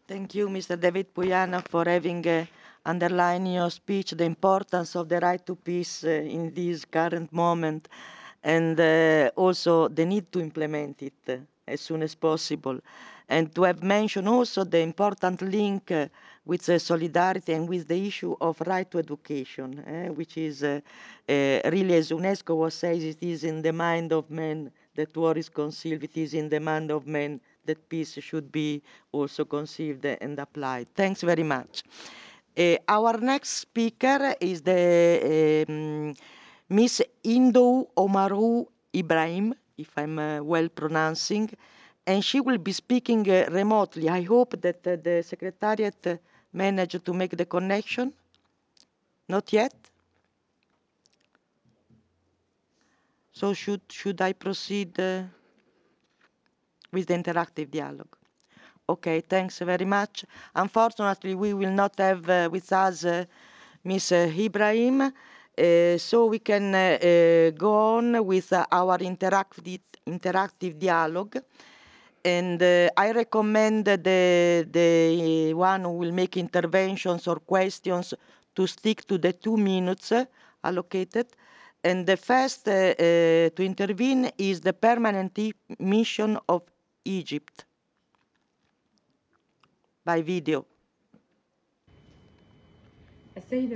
Thank you, Mr. David Puyana, for having underlined in your speech the importance of the right to peace in this current moment, and also the need to implement it as soon as possible. And to have mentioned also the important link with solidarity and with the issue of right to education, which is really, as UNESCO was says, it is in the mind of man that war is conceived, it is in the mind of man that peace should be also conceived and applied. Thanks very much. Our next speaker is the Miss Indo Omaru Ibrahim, if I'm well pronouncing, and she will be speaking remotely. I hope that the Secretariat managed to make the connection. Not yet? So should I proceed with the interactive dialogue? Okay, thanks very much. Unfortunately, we will not have with us Ms. Ibrahim, so we can go on with our interactive dialogue. And I recommend the one who will make interventions or questions to stick to the 2 minutes allocated. And the first to intervene is the permanent mission of Egypt by video.